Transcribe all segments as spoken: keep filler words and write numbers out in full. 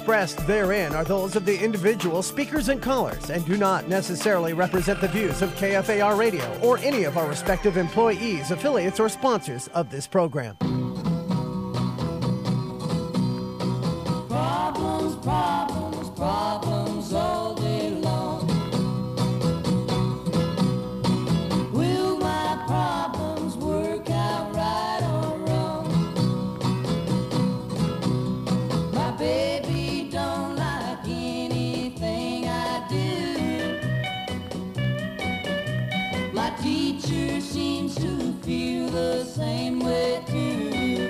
expressed therein are those of the individual speakers and callers and do not necessarily represent the views of K F A R Radio or any of our respective employees, affiliates, or sponsors of this program. Problems, problems, problems all day long. Will my problems work out right or wrong? My baby don't like anything I do. My teacher seems to feel the same way too.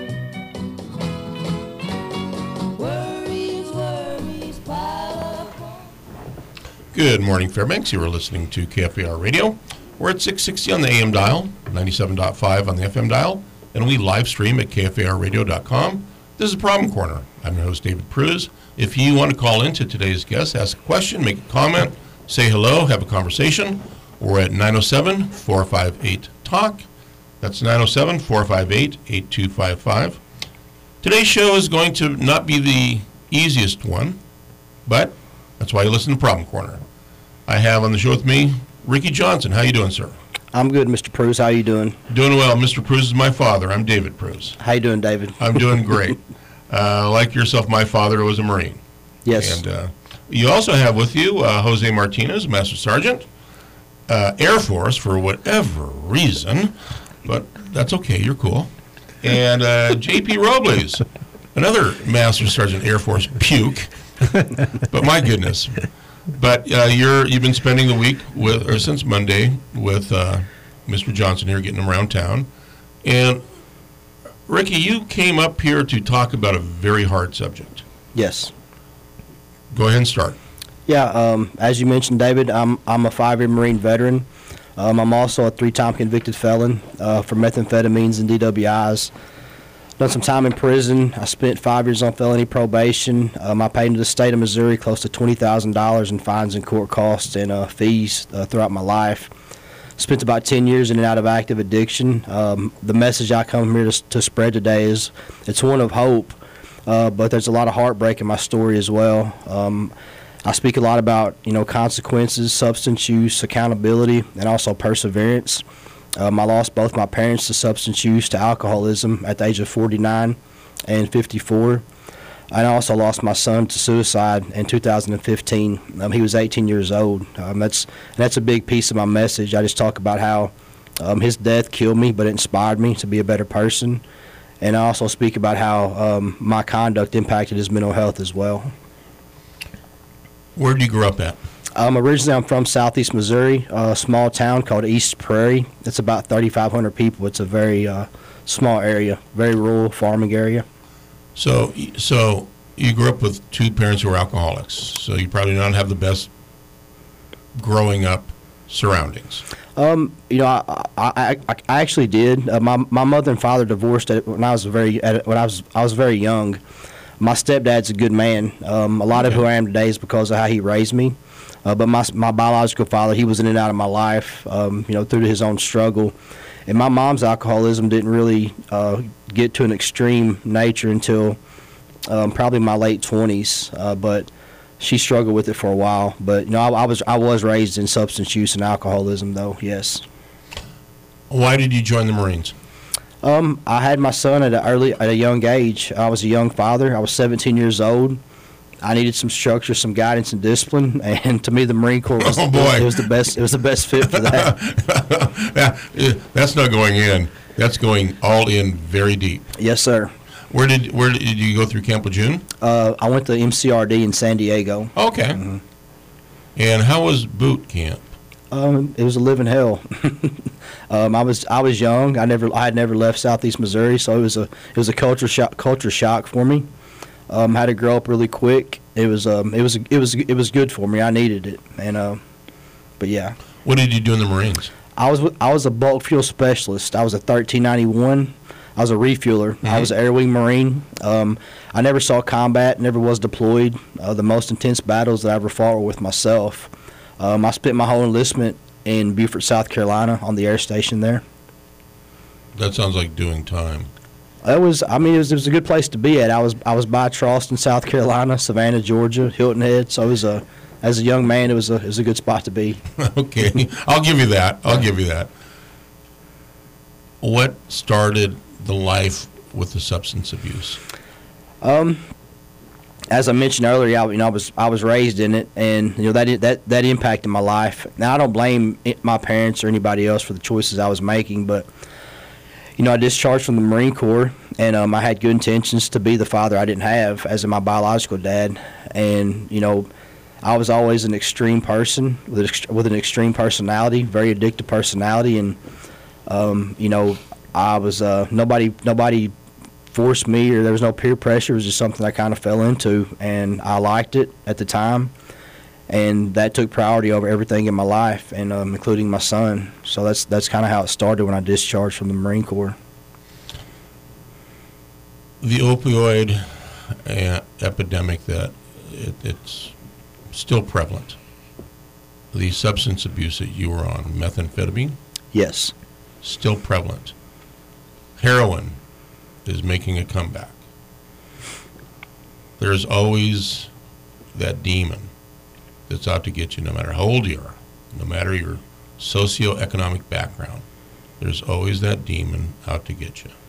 Good morning, Fairbanks. You are listening to K F A R Radio. We're at six sixty on the A M dial, ninety-seven point five on the F M dial, and we live stream at K F A R radio dot com. This is Problem Corner. I'm your host, David Pruz. If you want to call in to today's guest, ask a question, make a comment, say hello, have a conversation, we're at nine oh seven, four five eight, talk. That's nine oh seven, four five eight, eight two five five. Today's show is going to not be the easiest one, but that's why you listen to Problem Corner. I have on the show with me Ricky Johnson. How you doing, sir? I'm good, Mister Pruz. How you doing? Doing well. Mister Pruz is my father. I'm David Pruz. How you doing, David? I'm doing great. uh, like yourself, my father was a Marine. Yes. And uh, you also have with you uh, Jose Martinez, Master Sergeant, uh, Air Force for whatever reason, but that's okay. You're cool. And uh, J P Robles, another Master Sergeant Air Force puke. But my goodness. But uh, you're you've been spending the week with, or since Monday, with uh, Mister Johnson here, getting him around town. And Ricky, you came up here to talk about a very hard subject. Yes. Go ahead and start. Yeah. Um, as you mentioned, David, I'm I'm a five-year Marine veteran. Um, I'm also a three-time convicted felon uh, for methamphetamines and D W Is. Done some time in prison. I spent five years on felony probation. Um, I paid to the state of Missouri close to twenty thousand dollars in fines and court costs and uh, fees uh, throughout my life. Spent about ten years in and out of active addiction. Um, the message I come here to, to spread today is it's one of hope, uh, but there's a lot of heartbreak in my story as well. Um, I speak a lot about, you know, consequences, substance use, accountability, and also perseverance. Um, I lost both my parents to substance use, to alcoholism at the age of forty-nine and fifty-four. And I also lost my son to suicide in two thousand fifteen. Um, he was eighteen years old. Um, that's that's a big piece of my message. I just talk about how um, his death killed me, but it inspired me to be a better person. And I also speak about how um, my conduct impacted his mental health as well. Where did you grow up at? Um, originally, I'm from Southeast Missouri, a small town called East Prairie. It's about thirty-five hundred people. It's a very uh, small area, very rural farming area. So, so you grew up with two parents who were alcoholics. So you probably don't have the best growing up surroundings. Um, you know, I I, I, I actually did. Uh, my my mother and father divorced at, when I was very at, when I was I was very young. My stepdad's a good man. Um, a lot of Okay. who I am today is because of how he raised me. Uh, but my my biological father, he was in and out of my life, um, you know, through his own struggle. And my mom's alcoholism didn't really uh, get to an extreme nature until um, probably my late twenties. Uh, but she struggled with it for a while. But you know, I, I was I was raised in substance use and alcoholism, though. Yes. Why did you join the Marines? Um, I had my son at a early at a young age. I was a young father. I was seventeen years old. I needed some structure, some guidance, and discipline, and to me, the Marine Corps was, Oh, boy. it was the best. It was the best fit for that. Yeah, that's not going in. That's going all in very deep. Yes, sir. Where did where did you go through Camp Lejeune? Uh, I went to M C R D in San Diego. Okay. Mm-hmm. And how was boot camp? Um, it was a living hell. um, I was I was young. I never I had never left Southeast Missouri, so it was a it was a culture shock culture shock for me. Um, had to grow up really quick. It was um it was it was it was good for me. I needed it, and uh, but yeah. What did you do in the Marines? I was I was a bulk fuel specialist. I was a thirteen ninety-one. I was a refueler. Mm-hmm. I was an Air Wing Marine. Um, I never saw combat. Never was deployed. Uh, the most intense battles that I ever fought were with myself. Um, I spent my whole enlistment in Beaufort, South Carolina, on the air station there. That sounds like doing time. It was, I mean, it was, it was a good place to be at. I was I was by Charleston, South Carolina, Savannah, Georgia, Hilton Head. So it was a, as a young man, it was a it was a good spot to be. Okay, I'll give you that. I'll give you that. What started the life with the substance abuse? Um, as I mentioned earlier, I, you know, I was I was raised in it, and you know that that that impacted my life. Now I don't blame it, my parents or anybody else for the choices I was making, but you know I discharged from the Marine Corps, and um, I had good intentions to be the father I didn't have as in my biological dad, and you know I was always an extreme person with ex- with an extreme personality, very addictive personality, and um, you know I was uh, nobody nobody. forced me, or there was no peer pressure. It was just something I kind of fell into, and I liked it at the time, and that took priority over everything in my life, and um, including my son. So that's that's kind of how it started when I discharged from the Marine Corps. The opioid uh, epidemic, that it, it's still prevalent. The substance abuse that you were on, methamphetamine, Yes. still prevalent. Heroin is making a comeback. There's always that demon that's out to get you, no matter how old you are, no matter your socioeconomic background. There's always that demon out to get you.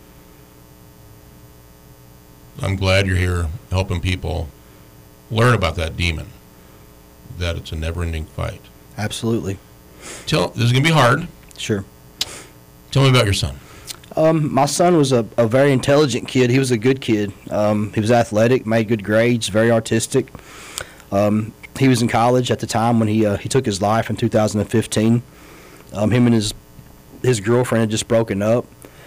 I'm glad you're here helping people learn about that demon, that it's a never-ending fight. Absolutely. Tell, this is going to be hard. Sure. Tell me about your son. Um, my son was a, a very intelligent kid. He was a good kid. Um, he was athletic, made good grades, very artistic. Um, he was in college at the time when he uh, he took his life in two thousand fifteen. Um, him and his his girlfriend had just broken up.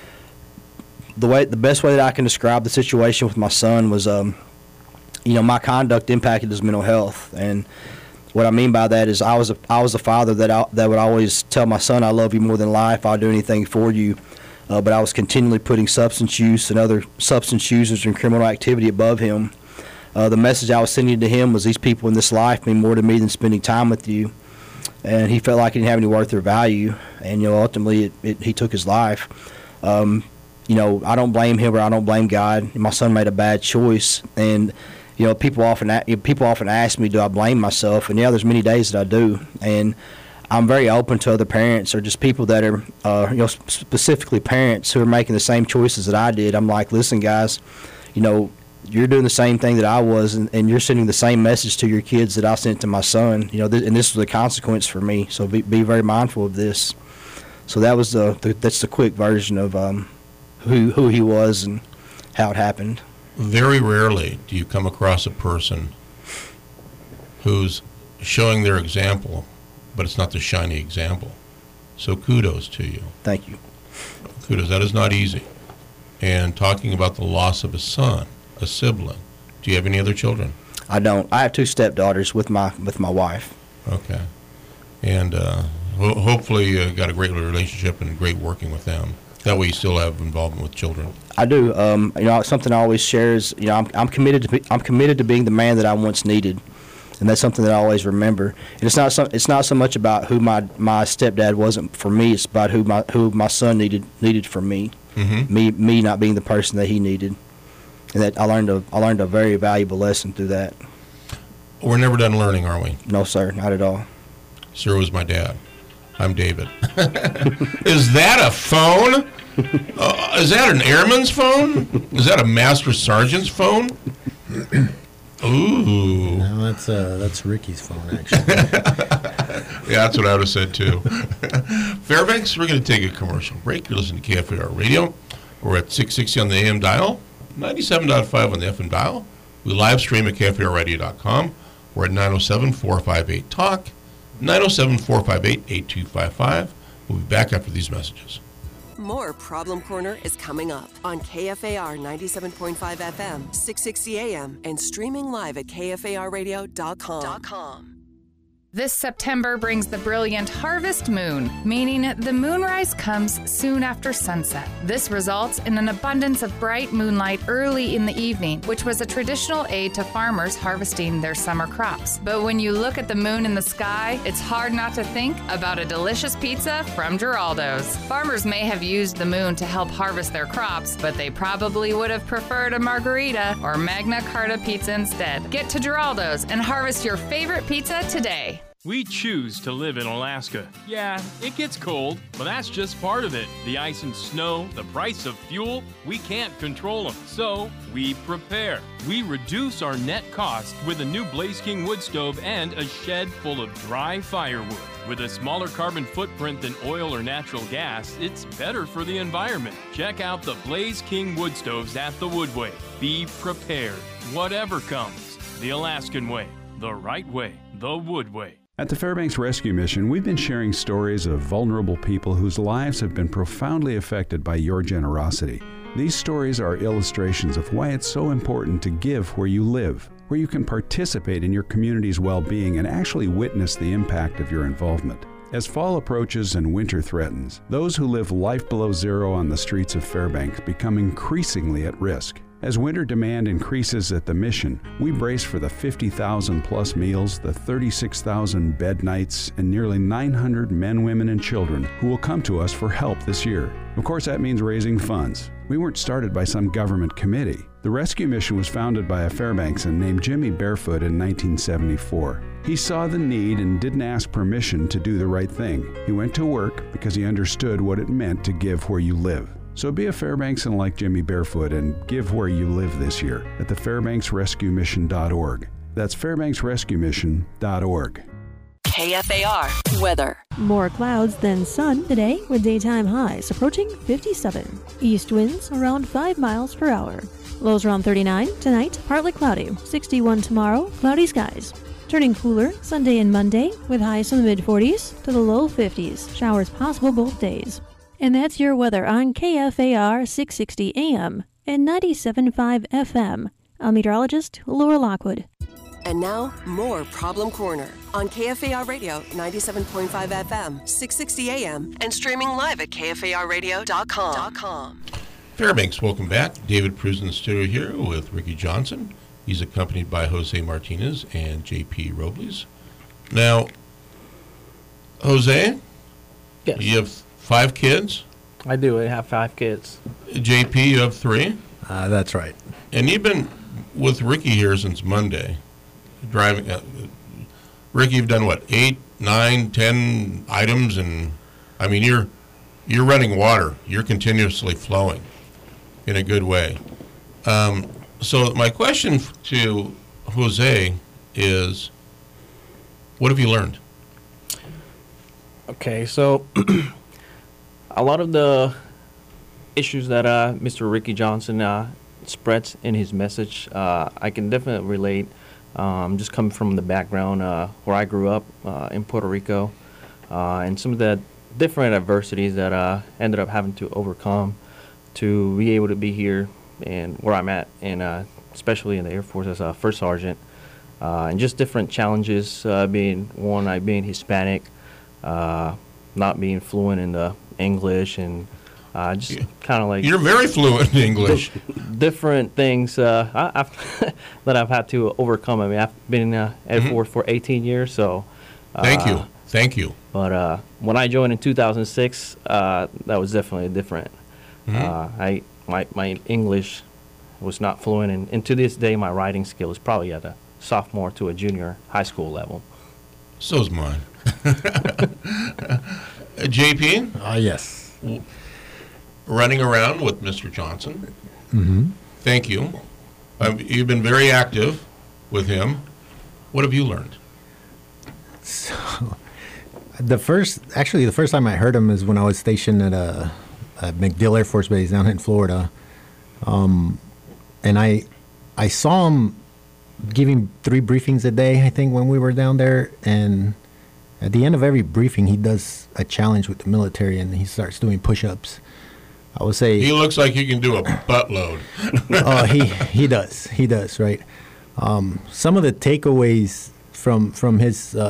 The way the best way that I can describe the situation with my son was, um, you know, my conduct impacted his mental health, and what I mean by that is I was a I was a father that I, that would always tell my son, "I love you more than life. I'll do anything for you." Uh, but I was continually putting substance use and other substance users and criminal activity above him. Uh, the message I was sending to him was, these people in this life mean more to me than spending time with you. And he felt like he didn't have any worth or value. And, you know, ultimately it, it, he took his life. Um, you know, I don't blame him or I don't blame God. My son made a bad choice. And, you know, people often a- people often ask me, do I blame myself? And, yeah, there's many days that I do. And I'm very open to other parents or just people that are, uh, you know, specifically parents who are making the same choices that I did. I'm like, listen, guys, you know, you're doing the same thing that I was, and, and you're sending the same message to your kids that I sent to my son. You know, th- and this was a consequence for me. So be, be very mindful of this. So that was the, the that's the quick version of um, who who he was and how it happened. Very rarely do you come across a person who's showing their example, but it's not the shiny example. So kudos to you. Thank you. Kudos. That is not easy. And talking about the loss of a son, a sibling, do you have any other children? I don't. I have two stepdaughters with my with my wife. Okay. And uh, ho- hopefully you got a great relationship and great working with them. That way you still have involvement with children. I do. Um, you know, something I always share is, you know, I'm, I'm committed to be, I'm committed to being the man that I once needed. And that's something that I always remember. And it's not so, it's not so much about who my, my stepdad wasn't for me. It's about who my who my son needed needed for me. Mm-hmm. Me me not being the person that he needed. And that I learned a I learned a very valuable lesson through that. We're never done learning, are we? No, sir, not at all. Sir was my dad. I'm David. Is that a phone? Uh, is that an airman's phone? Is that a master sergeant's phone? Ooh. No, that's uh, that's Ricky's phone, actually. Yeah, that's what I would have said, too. Fairbanks, we're going to take a commercial break. You're listening to K F A R Radio. We're at six sixty on the A M dial, ninety-seven point five on the F M dial. We live stream at K F A R radio dot com. We're at nine oh seven, four five eight, talk, nine oh seven, four five eight, eight two five five. We'll be back after these messages. More Problem Corner is coming up on K F A R ninety-seven point five F M, six sixty A M, and streaming live at K F A R radio dot com. This September brings the brilliant harvest moon, meaning the moonrise comes soon after sunset. This results in an abundance of bright moonlight early in the evening, which was a traditional aid to farmers harvesting their summer crops. But when you look at the moon in the sky, it's hard not to think about a delicious pizza from Geraldo's. Farmers may have used the moon to help harvest their crops, but they probably would have preferred a margarita or Magna Carta pizza instead. Get to Geraldo's and harvest your favorite pizza today. We choose to live in Alaska. Yeah, it gets cold, but that's just part of it. The ice and snow, the price of fuel, we can't control them. So, we prepare. We reduce our net cost with a new Blaze King wood stove and a shed full of dry firewood. With a smaller carbon footprint than oil or natural gas, it's better for the environment. Check out the Blaze King wood stoves at the Woodway. Be prepared. Whatever comes. The Alaskan way. The right way. The Woodway. At the Fairbanks Rescue Mission, we've been sharing stories of vulnerable people whose lives have been profoundly affected by your generosity. These stories are illustrations of why it's so important to give where you live, where you can participate in your community's well-being and actually witness the impact of your involvement. As fall approaches and winter threatens, those who live life below zero on the streets of Fairbanks become increasingly at risk. As winter demand increases at the mission, we brace for the fifty thousand plus meals, the thirty-six thousand bed nights, and nearly nine hundred men, women, and children who will come to us for help this year. Of course, that means raising funds. We weren't started by some government committee. The rescue mission was founded by a Fairbanksan named Jimmy Barefoot in nineteen seventy-four. He saw the need and didn't ask permission to do the right thing. He went to work because he understood what it meant to give where you live. So be a Fairbanksan like Jimmy Barefoot and give where you live this year at the fairbanks rescue mission dot org. That's fairbanks rescue mission dot org. K F A R weather. More clouds than sun today with daytime highs approaching fifty-seven. East winds around five miles per hour. Lows around thirty-nine. Tonight, partly cloudy. sixty-one tomorrow, cloudy skies. Turning cooler Sunday and Monday with highs in the mid forties to the low fifties. Showers possible both days. And that's your weather on K F A R six sixty A M and ninety-seven point five F M. I'm meteorologist Laura Lockwood. And now, more Problem Corner on K F A R Radio ninety-seven point five F M, six sixty A M, and streaming live at K F A R radio dot com. Fairbanks, welcome back. David Pruz in the studio here with Ricky Johnson. He's accompanied by Jose Martinez and J P Robles. Now, Jose, yes. You have five kids? I do. I have five kids. J P, you have three? Uh, that's right. And you've been with Ricky here since Monday, driving. Uh, Ricky, you've done what, eight, nine, ten items, and I mean you're you're running water. You're continuously flowing in a good way. Um, so my question to Jose is, what have you learned? Okay, so a lot of the issues that uh, Mister Ricky Johnson uh, spreads in his message, uh, I can definitely relate. Um, just coming from the background uh, where I grew up uh, in Puerto Rico, uh, and some of the different adversities that I uh, ended up having to overcome to be able to be here and where I'm at, and uh, especially in the Air Force as a first sergeant, uh, and just different challenges. Uh, being one, I being Hispanic, uh, not being fluent in the English, and uh, just yeah. kind of like you're very fluent in English. Different things uh, I, I've that I've had to overcome. I mean, I've been in uh, Air mm-hmm. Force for eighteen years, so uh, thank you, thank you. But uh, when I joined in two thousand six, uh, that was definitely different. Mm-hmm. Uh, I my my English was not fluent, and, and to this day, my writing skill is probably at a sophomore to a junior high school level. So's mine. J P? Ah, uh, yes. Running around with Mister Johnson. Mm-hmm. Thank you. Um, you've been very active with him. What have you learned? So, the first, actually, the first time I heard him is when I was stationed at a, a MacDill Air Force Base down in Florida, um, and I, I saw him giving three briefings a day, I think, when we were down there, and at the end of every briefing, he does a challenge with the military, and he starts doing push-ups. I would say he looks like he can do a buttload. Oh, he he does, he does, right? Um, some of the takeaways from from his uh,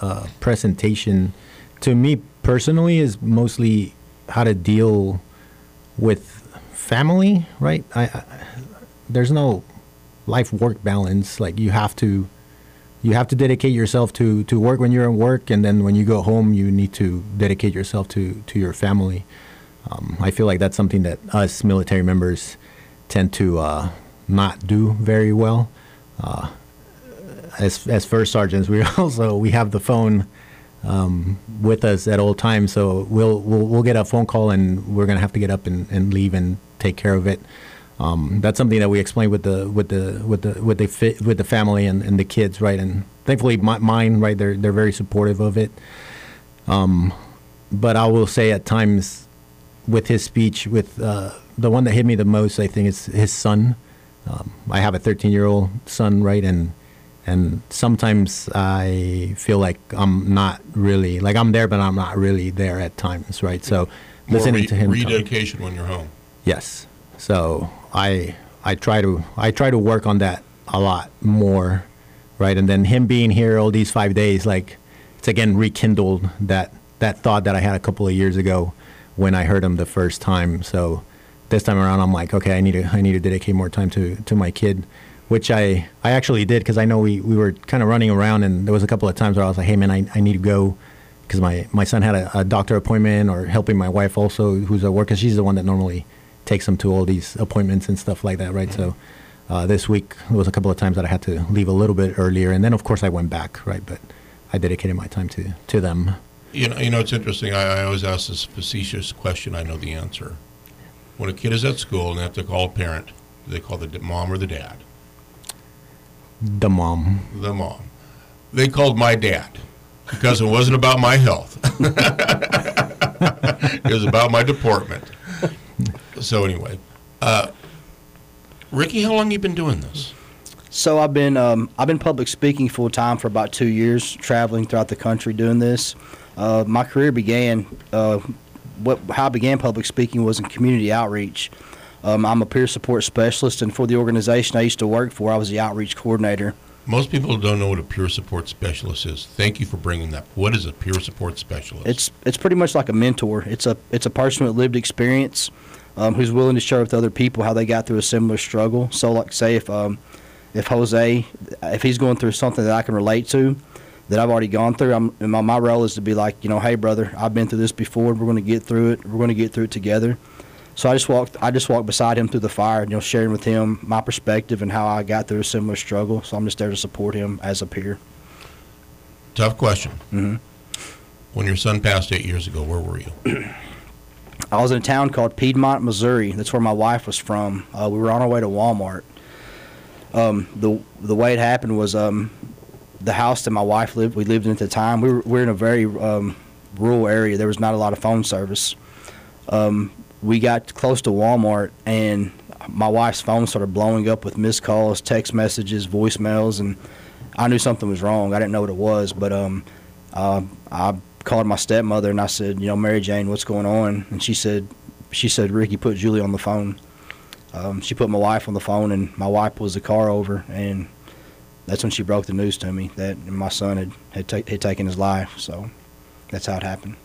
uh, presentation, to me personally, is mostly how to deal with family, right? I, I there's no life-work balance. Like, you have to you have to dedicate yourself to, to work when you're at work, and then when you go home, you need to dedicate yourself to, to your family. Um, I feel like that's something that us military members tend to uh, not do very well. Uh, as as first sergeants, we also we have the phone um, with us at all times, so we'll we'll we'll get a phone call and we're gonna have to get up and, and leave and take care of it. Um, that's something that we explain with the with the with the with the fit, with the family and, and the kids, right? And thankfully, my, mine, right? They're they're very supportive of it. Um, but I will say at times, with his speech, with uh, the one that hit me the most, I think, is his son. Um, I have a thirteen-year-old son, right? And and sometimes I feel like I'm not really, like I'm there, but I'm not really there at times, right? So More listening re- to him. rededication when you're home. Yes. So I I try to I try to work on that a lot more, right? And then him being here all these five days, like, it's again rekindled that that thought that I had a couple of years ago when I heard him the first time. So this time around, I'm like, okay, I need to I need to dedicate more time to, to my kid, which I, I actually did, because I know we, we were kind of running around, and there was a couple of times where I was like, hey man, I, I need to go, because my, my son had a, a doctor appointment, or helping my wife also, who's at work, because she's the one that normally takes him to all these appointments and stuff like that, right? So uh, this week there was a couple of times that I had to leave a little bit earlier, and then of course I went back, right? But I dedicated my time to, to them. You know, you know, it's interesting. I, I always ask this facetious question. I know the answer. When a kid is at school and they have to call a parent, do they call the d- mom or the dad? The mom. The mom. They called my dad because it wasn't about my health. It was about my deportment. So anyway, uh, Ricky, how long have you been doing this? So I've been um, I've been public speaking full time for about two years, traveling throughout the country doing this. Uh, my career began. Uh, what how I began public speaking was in community outreach. Um, I'm a peer support specialist, and for the organization I used to work for, I was the outreach coordinator. Most people don't know what a peer support specialist is. Thank you for bringing that. What is a peer support specialist? It's it's pretty much like a mentor. It's a it's a person with lived experience um, who's willing to share with other people how they got through a similar struggle. So, like, say if um, if Jose, if he's going through something that I can relate to, that I've already gone through, I'm, my my role is to be like, you know, hey brother, I've been through this before. We're going to get through it. We're going to get through it together. So I just walked. I just walked beside him through the fire, you know, sharing with him my perspective and how I got through a similar struggle. So I'm just there to support him as a peer. Tough question. Mm-hmm. When your son passed eight years ago, where were you? I was in a town called Piedmont, Missouri. That's where my wife was from. Uh, we were on our way to Walmart. Um, the the way it happened was um, the house that my wife lived. We lived in at the time. We were we were in a very um, rural area. There was not a lot of phone service. Um, we got close to Walmart, and my wife's phone started blowing up with missed calls, text messages, voicemails, and I knew something was wrong. I didn't know what it was, but um, uh, I called my stepmother and I said, you know, Mary Jane, what's going on? And she said, she said, Ricky, put Julie on the phone. Um, she put my wife on the phone, and my wife pulls the car over, and that's when she broke the news to me that my son had had, ta- had taken his life. So that's how it happened.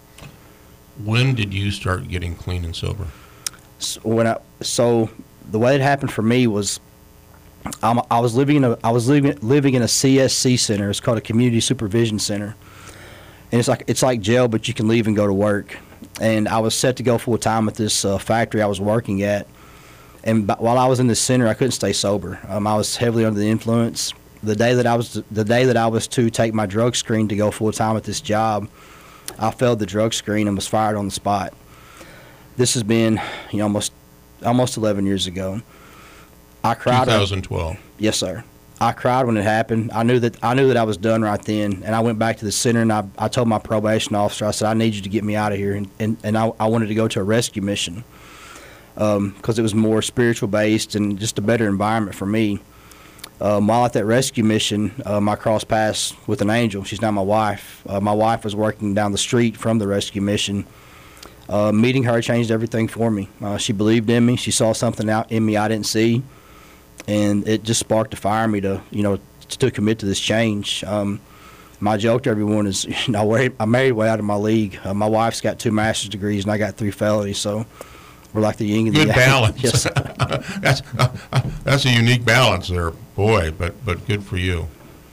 When did you start getting clean and sober? So when I so the way it happened for me was, I'm, I was living in a I was living living in a C S C center. It's called a community supervision center, and it's like it's like jail, but you can leave and go to work. And I was set to go full time at this uh, factory I was working at. And b- while I was in the center, I couldn't stay sober. Um, I was heavily under the influence. The day that I was the day that I was to take my drug screen to go full time at this job, I failed the drug screen and was fired on the spot. This has been, you know, almost almost eleven years ago. I cried. twenty twelve. Yes, sir. I cried when it happened. I knew that I knew that I was done right then, and I went back to the center and I, I told my probation officer, I said, I need you to get me out of here, and and, and I, I wanted to go to a rescue mission because um, it was more spiritual based and just a better environment for me. Um, while at that rescue mission, um, I crossed paths with an angel. She's now my wife. Uh, my wife was working down the street from the rescue mission. Uh, meeting her changed everything for me. Uh, she believed in me. She saw something out in me I didn't see, and it just sparked a fire in me to, you know, to commit to this change. Um, my joke to everyone is, you know, I married way out of my league. Uh, my wife's got two master's degrees, and I got three felonies, so we're like the yin and the yang. Good balance. Yes. that's uh, that's a unique balance there, boy. But but good for you.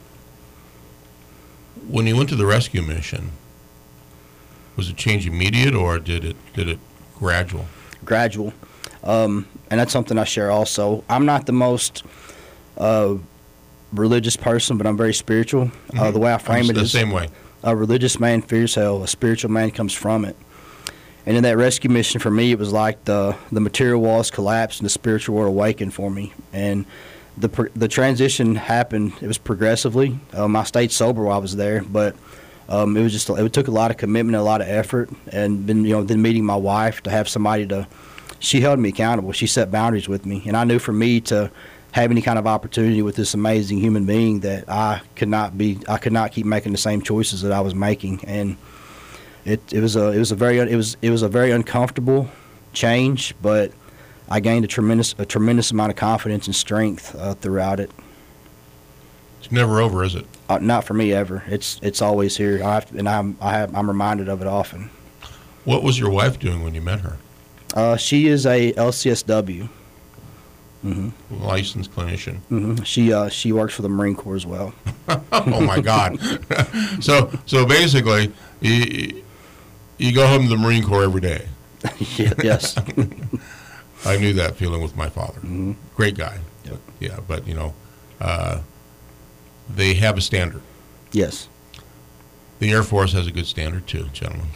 When you went to the rescue mission, was it change immediate or did it did it gradual? Gradual, um, and that's something I share also. I'm not the most uh, religious person, but I'm very spiritual. Mm-hmm. Uh, the way I frame I'm it the is same way. A religious man fears hell. A spiritual man comes from it. And in that rescue mission, for me, it was like the the material walls collapsed and the spiritual world awakened for me. And the the transition happened. It was progressively. Um, I stayed sober while I was there, but um, it was just it took a lot of commitment, and a lot of effort, and then you know then meeting my wife to have somebody to. She held me accountable. She set boundaries with me, and I knew for me to have any kind of opportunity with this amazing human being that I could not be. I could not keep making the same choices that I was making, and it it was a it was a very it was it was a very uncomfortable change, but I gained a tremendous a tremendous amount of confidence and strength uh, throughout it. It's never over, is it? Uh, not for me ever. It's it's always here. I have, and I'm I have, I'm reminded of it often. What was your wife doing when you met her? Uh, she is a L C S W. Mm-hmm. Licensed clinician. Mm-hmm. She uh, she works for the Marine Corps as well. Oh my God! so so basically, you, you go home to the Marine Corps every day. Yeah, yes. I knew that feeling with my father. Mm-hmm. Great guy. Yep. But, yeah, but you know, uh, they have a standard. Yes. The Air Force has a good standard too, gentlemen.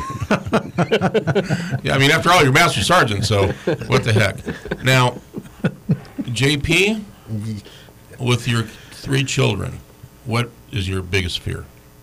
Yeah, I mean, after all, you're master sergeant, so what the heck? Now, J P, with your three children, what is your biggest fear?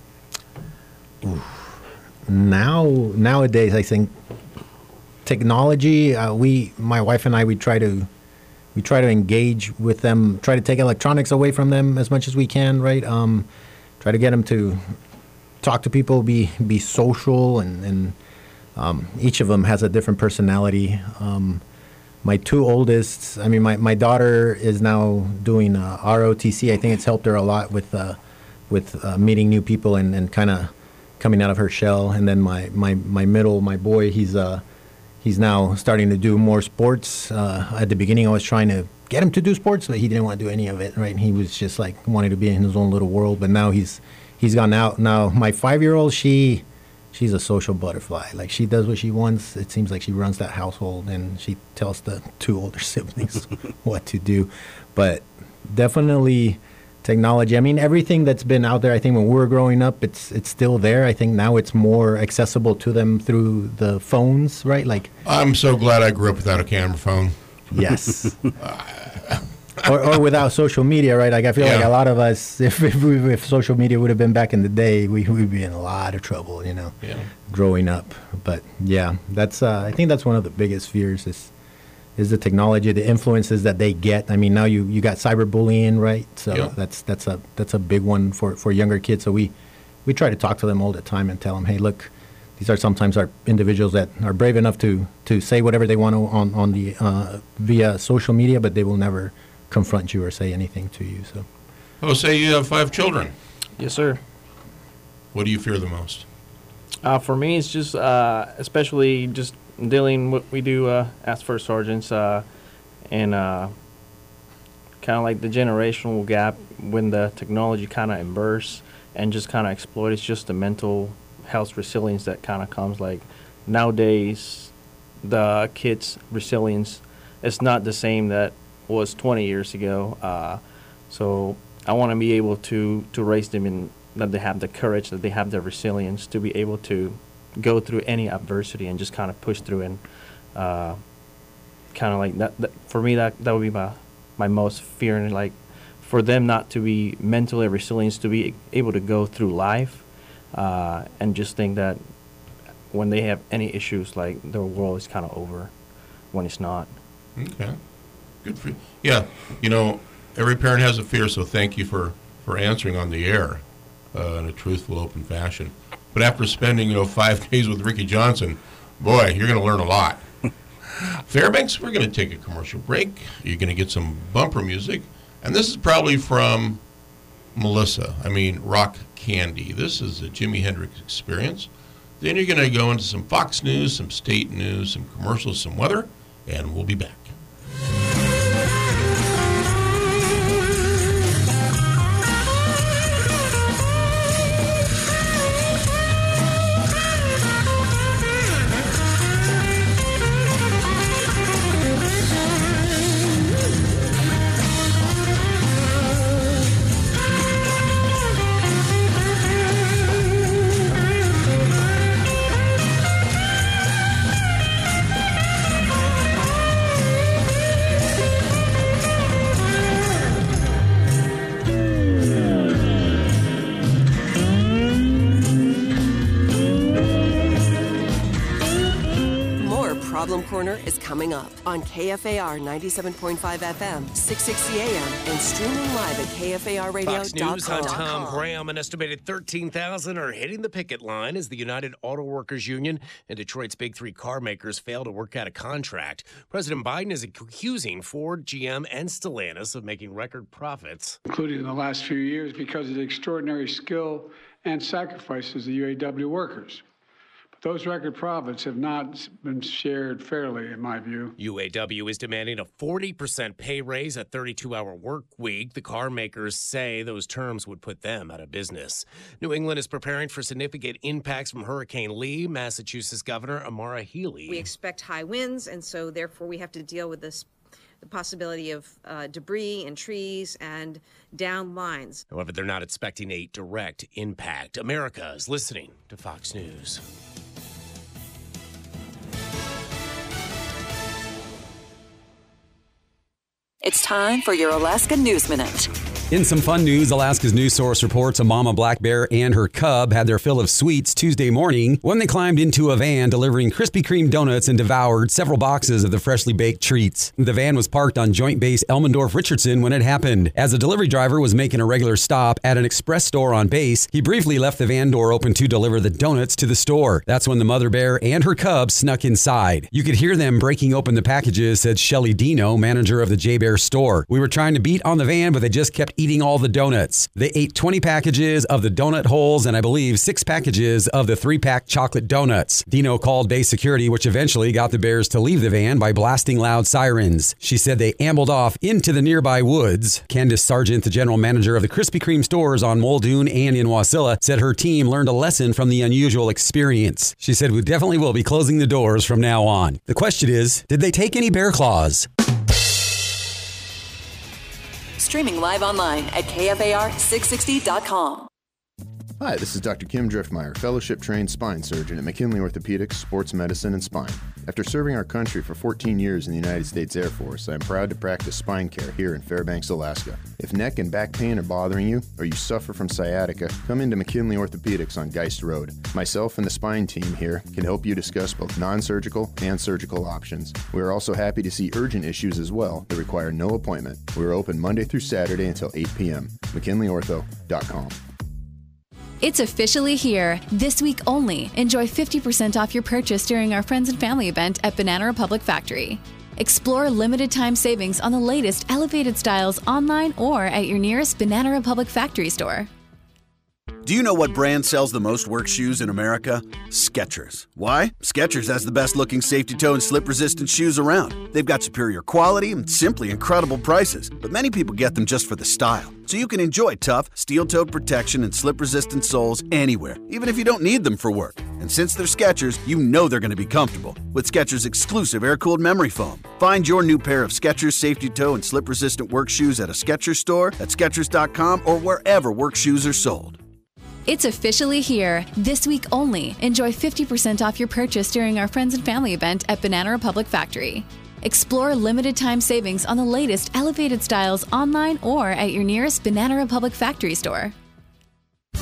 Now, nowadays, I think technology. Uh, we, my wife and I, we try to, we try to engage with them. Try to take electronics away from them as much as we can. Right. Um, try to get them to talk to people, be be social, and and um, each of them has a different personality. Um, my two oldest, I mean, my, my daughter is now doing uh, R O T C. I think it's helped her a lot with uh, with uh, meeting new people and, and kind of coming out of her shell. And then my, my, my middle, my boy, he's uh he's now starting to do more sports. Uh, at the beginning, I was trying to get him to do sports, but he didn't want to do any of it. Right? He was just like wanting to be in his own little world. But now he's He's gone out. Now, my five-year-old, she, she's a social butterfly. Like, she does what she wants. It seems like she runs that household, and she tells the two older siblings what to do. But definitely technology. I mean, everything that's been out there, I think when we were growing up, it's it's still there. I think now it's more accessible to them through the phones, right? Like, I'm so glad I grew up without a camera phone. Yes. Or, or without social media, right? Like, I feel Yeah. like a lot of us, if if, we, if social media would have been back in the day, we would be in a lot of trouble, you know, Yeah. growing up. But yeah, that's uh, I think that's one of the biggest fears is is the technology, the influences that they get. I mean, now you, you got cyberbullying, right? So Yeah. that's that's a that's a big one for, for younger kids. So we we try to talk to them all the time and tell them, hey, look, these are sometimes our individuals that are brave enough to to say whatever they want to on on the uh, via social media, but they will never confront you or say anything to you. So, Oh, say you have five children. Yes, sir. What do you fear the most? Uh, for me, it's just uh, especially just dealing what we do uh, as first sergeants uh, and uh, kind of like the generational gap when the technology kind of immerse and just kind of exploit. It's just the mental health resilience that kind of comes. Like nowadays, the kids' resilience is not the same that was twenty years ago. Uh, so I want to be able to, to raise them in that they have the courage, that they have the resilience to be able to go through any adversity and just kind of push through and uh, kind of like that, that. For me, that that would be my my most fear, and like for them not to be mentally resilient, to be able to go through life uh, and just think that when they have any issues, like their world is kind of over when it's not. Okay. Good for you. Yeah, you know, every parent has a fear, so thank you for, for answering on the air uh, in a truthful, open fashion. But after spending, you know, five days with Ricky Johnson, boy, you're going to learn a lot. Fairbanks, we're going to take a commercial break. You're going to get some bumper music. And this is probably from Melissa. I mean, rock candy. This is a Jimi Hendrix experience. Then you're going to go into some Fox News, some state news, some commercials, some weather, and we'll be back. Problem Corner is coming up on K F A R ninety-seven point five F M, six sixty A M, and streaming live at K F A R radio dot com. Fox News, I'm Tom Graham. An estimated thirteen thousand are hitting the picket line as the United Auto Workers Union and Detroit's big three car makers fail to work out a contract. President Biden is accusing Ford, G M, and Stellantis of making record profits, including in the last few years, because of the extraordinary skill and sacrifices of the U A W workers. Those record profits have not been shared fairly, in my view. U A W is demanding a forty percent pay raise, a thirty-two hour work week. The car makers say those terms would put them out of business. New England is preparing for significant impacts from Hurricane Lee. Massachusetts Governor Amara Healy. We expect high winds, and so therefore we have to deal with this the possibility of uh, debris and trees and down lines. However, they're not expecting a direct impact. America is listening to Fox News. It's time for your Alaska News Minute. In some fun news, Alaska's news source reports a mama black bear and her cub had their fill of sweets Tuesday morning when they climbed into a van delivering Krispy Kreme donuts and devoured several boxes of the freshly baked treats. The van was parked on Joint Base Elmendorf-Richardson when it happened. As the delivery driver was making a regular stop at an express store on base, he briefly left the van door open to deliver the donuts to the store. That's when the mother bear and her cub snuck inside. You could hear them breaking open the packages, said Shelly Dino, manager of the J-Bear store. We were trying to beat on the van, but they just kept eating all the donuts. They ate twenty packages of the donut holes and I believe six packages of the three-pack chocolate donuts. Dino called base security, which eventually got the bears to leave the van by blasting loud sirens. She said they ambled off into the nearby woods. Candace Sargent, the general manager of the Krispy Kreme stores on Muldoon and in Wasilla, said her team learned a lesson from the unusual experience. She said we definitely will be closing the doors from now on. The question is, did they take any bear claws? Streaming live online at K F A R six sixty dot com. Hi, this is Doctor Kim Driftmeyer, fellowship-trained spine surgeon at McKinley Orthopedics, Sports Medicine, and Spine. After serving our country for fourteen years in the United States Air Force, I am proud to practice spine care here in Fairbanks, Alaska. If neck and back pain are bothering you, or you suffer from sciatica, come into McKinley Orthopedics on Geist Road. Myself and the spine team here can help you discuss both non-surgical and surgical options. We are also happy to see urgent issues as well that require no appointment. We are open Monday through Saturday until eight p.m. McKinley Ortho dot com. It's officially here. This week only, enjoy fifty percent off your purchase during our Friends and Family event at Banana Republic Factory. Explore limited time savings on the latest elevated styles online or at your nearest Banana Republic Factory store. Do you know what brand sells the most work shoes in America? Skechers. Why? Skechers has the best looking safety toe and slip resistant shoes around. They've got superior quality and simply incredible prices, but many people get them just for the style. So you can enjoy tough, steel-toed protection and slip-resistant soles anywhere, even if you don't need them for work. And since they're Skechers, you know they're going to be comfortable with Skechers' exclusive air-cooled memory foam. Find your new pair of Skechers safety toe and slip-resistant work shoes at a Skechers store, at Skechers dot com, or wherever work shoes are sold. It's officially here. This week only, enjoy fifty percent off your purchase during our Friends and Family event at Banana Republic Factory. Explore limited time savings on the latest elevated styles online or at your nearest Banana Republic Factory store.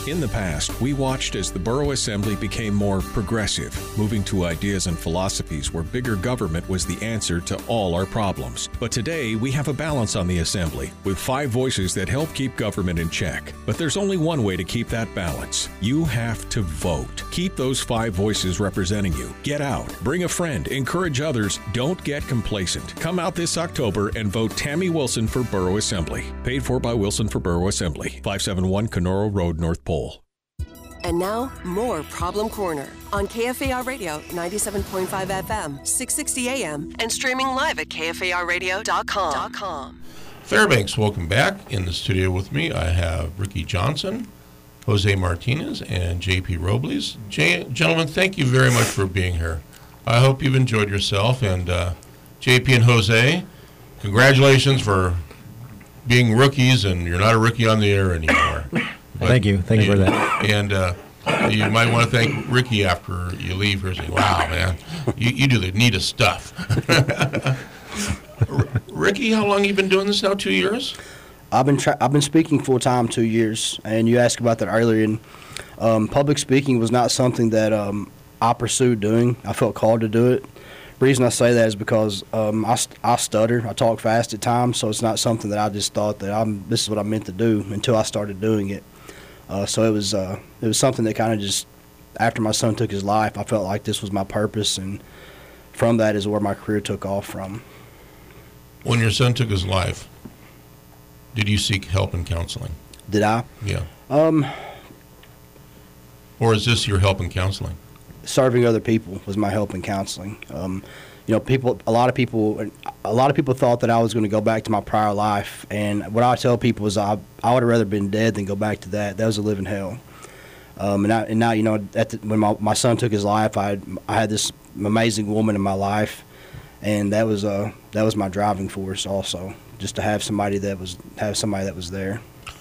In the past, we watched as the Borough Assembly became more progressive, moving to ideas and philosophies where bigger government was the answer to all our problems. But today, we have a balance on the Assembly, with five voices that help keep government in check. But there's only one way to keep that balance. You have to vote. Keep those five voices representing you. Get out. Bring a friend. Encourage others. Don't get complacent. Come out this October and vote Tammy Wilson for Borough Assembly. Paid for by Wilson for Borough Assembly. five seventy-one Canoro Road, North Pole. And now, more Problem Corner on K F A R Radio ninety-seven point five F M, six sixty A M, and streaming live at K F A R radio dot com. Fairbanks, welcome back. In the studio with me, I have Ricky Johnson, Jose Martinez, and J P Robles. Jay, gentlemen, thank you very much for being here. I hope you've enjoyed yourself. And uh, J P and Jose, congratulations for being rookies, and you're not a rookie on the air anymore. But thank you. Thank you for that. And uh, you might want to thank Ricky after you leave here. Say, wow, man, you, you do the neatest stuff. Ricky, how long have you been doing this now? Two years? I've been tra- I've been speaking full time two years, and you asked about that earlier. And um, public speaking was not something that um, I pursued doing. I felt called to do it. The reason I say that is because um, I, st- I stutter. I talk fast at times, so it's not something that I just thought that I'm. This is what I meant to do until I started doing it. Uh, so it was uh, it was something that kind of just, after my son took his life, I felt like this was my purpose, and from that is where my career took off from. When your son took his life, did you seek help in counseling? Did I? Yeah. Um. Or is this your help in counseling? Serving other people was my help in counseling. Um, you know, people. A lot of people. A lot of people thought that I was going to go back to my prior life, and what I tell people is I I would have rather been dead than go back to that. That was a living hell. Um, and, I, and now, you know, at the, when my, my son took his life, I had, I had this amazing woman in my life, and that was uh that was my driving force also, just to have somebody that was have somebody that was there.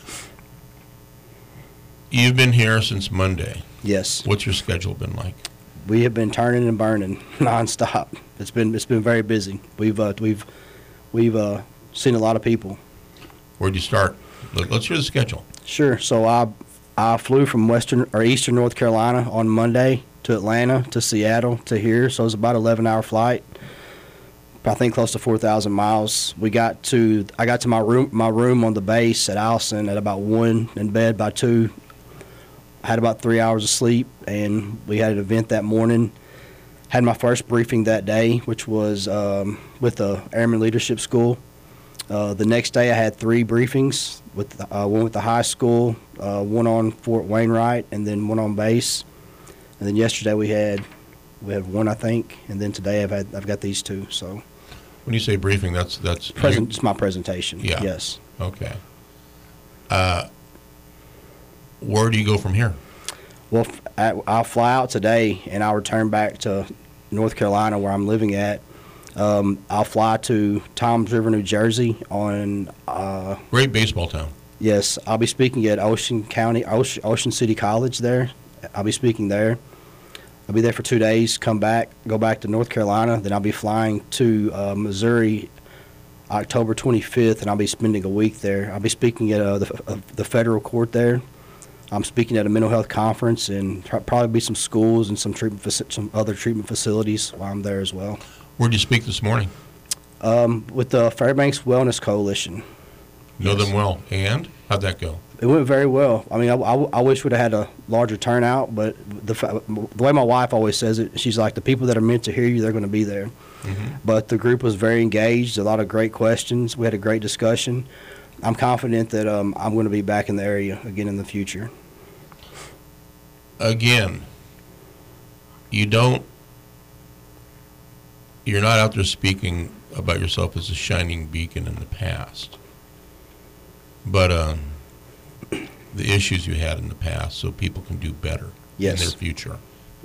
You've been here since Monday. Yes. What's your schedule been like? We have been turning and burning nonstop. It's been it's been very busy. We've uh, we've we've uh, seen a lot of people. Where'd you start? Let's hear the schedule. Sure. So I I flew from western or eastern North Carolina on Monday to Atlanta to Seattle to here. So it was about an eleven hour flight. I think close to four thousand miles. We got to I got to my room my room on the base at Allison at about one, in bed by two. I had about three hours of sleep, and we had an event that morning. Had my first briefing that day, which was um, with the Airman Leadership School. Uh, the next day I had three briefings, with the, uh, one with the high school, uh, one on Fort Wainwright, and then one on base. And then yesterday we had we had one, I think, and then today I've had I've got these two. So when you say briefing, that's that's Present, it's my presentation. Yeah. Yes. Okay. Uh, where do you go from here? Well, I'll fly out today, and I'll return back to North Carolina, where I'm living at. Um, I'll fly to Toms River, New Jersey on... Uh, Great baseball town. Yes. I'll be speaking at Ocean County, Ocean, Ocean City College there. I'll be speaking there. I'll be there for two days, come back, go back to North Carolina. Then I'll be flying to uh, Missouri October twenty-fifth, and I'll be spending a week there. I'll be speaking at uh, the, uh, the federal court there. I'm speaking at a mental health conference, and probably be some schools and some treatment faci- some other treatment facilities while I'm there as well. Where did you speak this morning? Um, with the Fairbanks Wellness Coalition. Know Yes. them well. And how'd that go? It went very well. I mean, I, I, I wish we'd have had a larger turnout, but the fa- the way my wife always says it, she's like, the people that are meant to hear you, they're going to be there. Mm-hmm. But the group was very engaged, a lot of great questions. We had a great discussion. I'm confident that um, I'm going to be back in the area again in the future. Again, you don't, you're not out there speaking about yourself as a shining beacon in the past, but um, the issues you had in the past so people can do better Yes. in their future.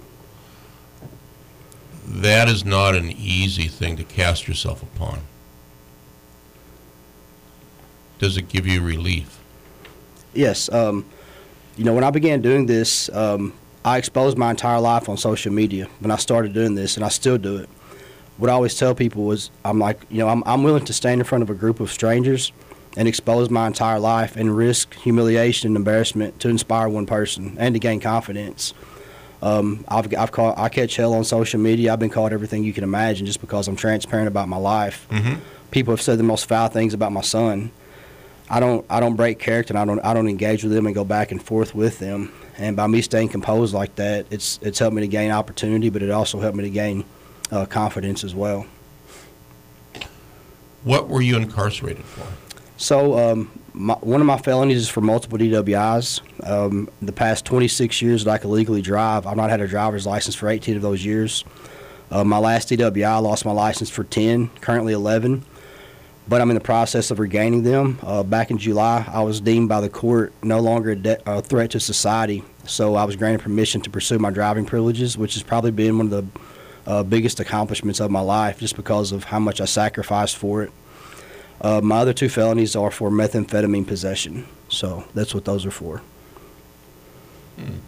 That is not an easy thing to cast yourself upon. Does it give you relief? Yes. Um, you know, when I began doing this, um, I exposed my entire life on social media when I started doing this, and I still do it. What I always tell people was, I'm like, you know, I'm, I'm willing to stand in front of a group of strangers and expose my entire life and risk humiliation and embarrassment to inspire one person and to gain confidence. Um, I've, I've caught, I catch hell on social media. I've been called everything you can imagine just because I'm transparent about my life. Mm-hmm. People have said the most foul things about my son. I don't, I don't break character, and I don't, I don't engage with them and go back and forth with them. And by me staying composed like that, it's, it's helped me to gain opportunity, but it also helped me to gain uh, confidence as well. What were you incarcerated for? So um, my, one of my felonies is for multiple D W Is. Um, the past twenty-six years that I could legally drive, I've not had a driver's license for eighteen of those years. Uh, my last D W I, I lost my license for ten, currently eleven, but I'm in the process of regaining them. Uh, back in July, I was deemed by the court no longer a de- uh, threat to society, so I was granted permission to pursue my driving privileges, which has probably been one of the uh, biggest accomplishments of my life just because of how much I sacrificed for it. Uh, my other two felonies are for methamphetamine possession, so that's what those are for. Hmm.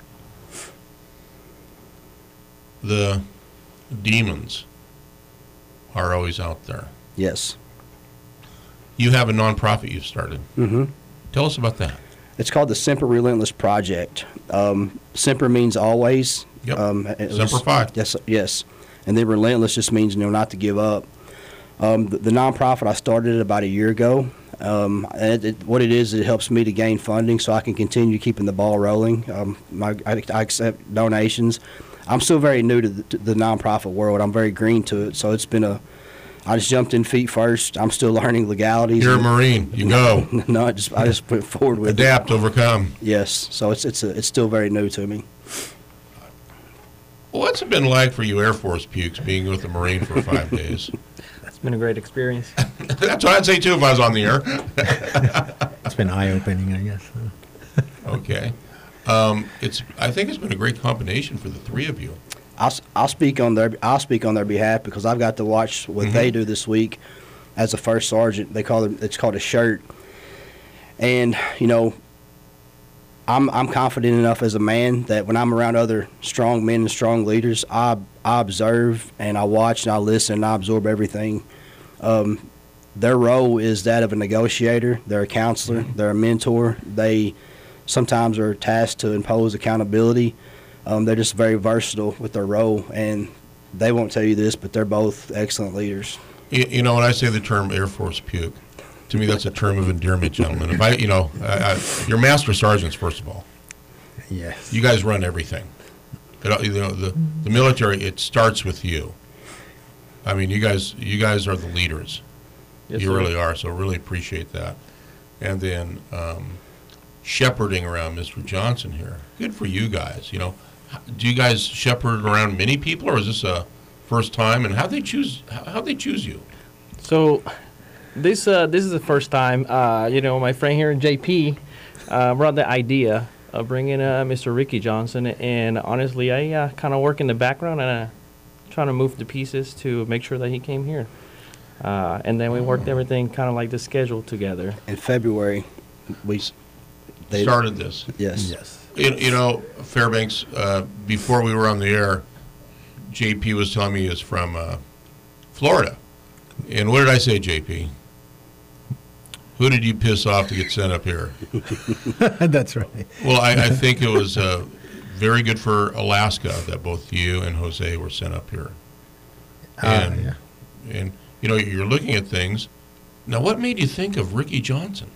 The demons are always out there. Yes. You have a nonprofit you've started. Mm-hmm. Tell us about that. It's called the Semper Relentless Project. Um, Semper means always. Yep. Um, Semper Fi. Yes, yes. And then relentless just means, you know, not to give up. Um, the, the nonprofit, I started it about a year ago. Um, and it, it, what it is, it helps me to gain funding so I can continue keeping the ball rolling. Um, my, I, I accept donations. I'm still very new to the, to the nonprofit world. I'm very green to it, so it's been a. I just jumped in feet first. I'm still learning legalities. You're a Marine. You go. No, I just I just went forward with Adapt, it. overcome. Yes, so it's it's a, it's still very new to me. What's it been like for you Air Force pukes being with the Marine for five days? It's been a great experience. That's what I'd say, too, if I was on the air. It's been eye-opening, I guess. Okay. Um, it's. I think it's been a great combination for the three of you. I'll, I'll speak on their I'll speak on their behalf because I've got to watch what Mm-hmm. they do this week as a first sergeant. They call it it's called a shirt, and you know, I'm I'm confident enough as a man that when I'm around other strong men and strong leaders, I I observe and I watch and I listen and I absorb everything. Um, their role is that of a negotiator. They're a counselor. Mm-hmm. They're a mentor. They sometimes are tasked to impose accountability. Um, they're just very versatile with their role, and they won't tell you this, but they're both excellent leaders. You, you know, when I say the term Air Force puke, to me that's a term of endearment, gentlemen. If I, you know, I, I, you're master sergeants, first of all. Yes. You guys run everything. It, you know, the the military, it starts with you. I mean, you guys, you guys are the leaders. Yes, you sir. really are. So really appreciate that. And then um, shepherding around Mister Johnson here. Good for you guys. You know, do you guys shepherd around many people, or is this a first time? And how they choose? How they choose you? So, this uh, this is the first time. Uh, you know, my friend here, J P, uh, brought the idea of bringing uh, Mister Ricky Johnson, and honestly, I uh, kind of work in the background and uh, trying to move the pieces to make sure that he came here. Uh, and then we worked everything kind of like the schedule together. In February, we They started this. Yes. Yes. You, you know, Fairbanks, uh, before we were on the air, J P was telling me he was from uh, Florida. And what did I say, J P? Who did you piss off to get sent up here? That's right. Well, I, I think it was uh, very good for Alaska that both you and Jose were sent up here. And, Ah, yeah. and you know, you're looking at things. Now, what made you think of Ricky Johnson?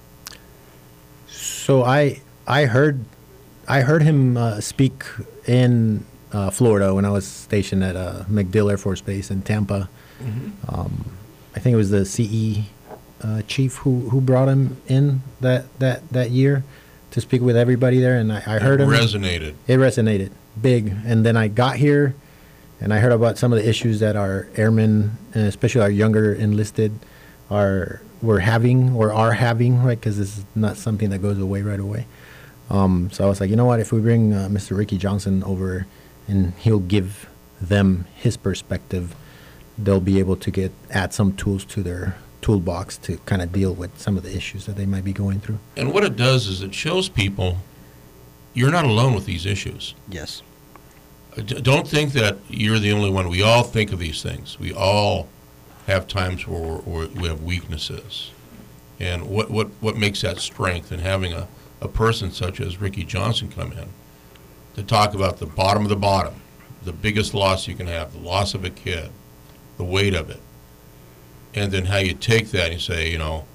So I I heard I heard him uh, speak in uh, Florida when I was stationed at uh, MacDill Air Force Base in Tampa. Mm-hmm. Um, I think it was the C E uh, chief who, who brought him in that, that, that year to speak with everybody there, and I, I heard It him. resonated. It resonated big, and then I got here, and I heard about some of the issues that our airmen, and especially our younger enlisted, are were having or are having, right? Because this is not something that goes away right away. Um, so I was like, you know what? If we bring uh, Mister Ricky Johnson over, and he'll give them his perspective, they'll be able to get add some tools to their toolbox to kind of deal with some of the issues that they might be going through. And what it does is it shows people you're not alone with these issues. Yes. D- don't think that you're the only one. We all think of these things. We all have times where we're, we have weaknesses. And what, what, what makes that strength, and having a, a person such as Ricky Johnson come in to talk about the bottom of the bottom, the biggest loss you can have, the loss of a kid, the weight of it, and then how you take that and you say, you know,